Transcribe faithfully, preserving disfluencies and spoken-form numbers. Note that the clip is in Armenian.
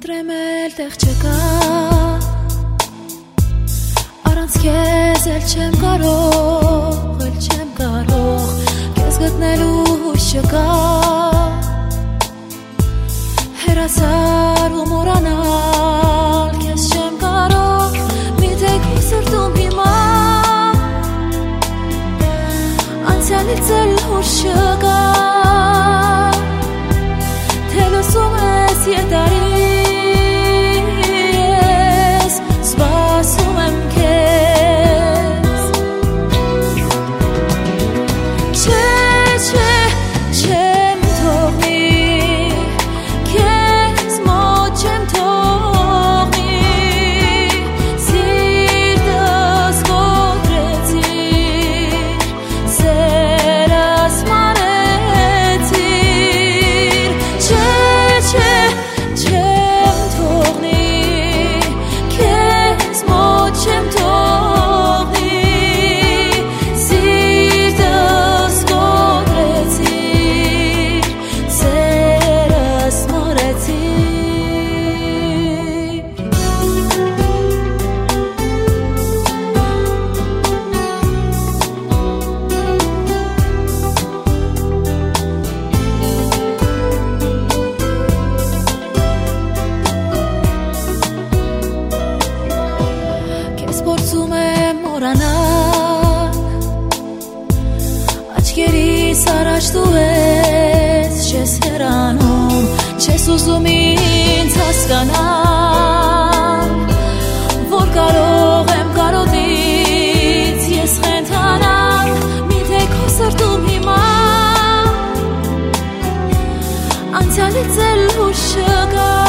Ընտրեմել տեղ չկա Առանց քեզ էլ չեմ կարող Էլ չեմ կարող Քեզ գտնելու հույս չկա Հեռացար ու մոռանալ Քեզ չեմ կարող Միթե քո սրտում հիմա Անցյալից էլ հույս չկա Թե լսում ես ետարի Փորձում եմ մոռանալ Աչքերիս առաջ դու ես Չես հեռանում Չես ուզում ինձ հասկանալ Որ կարող եմ կարոտից Ես խենթանալ Միթե քո սրտում հիմա Անցյալից էլ հույս չկա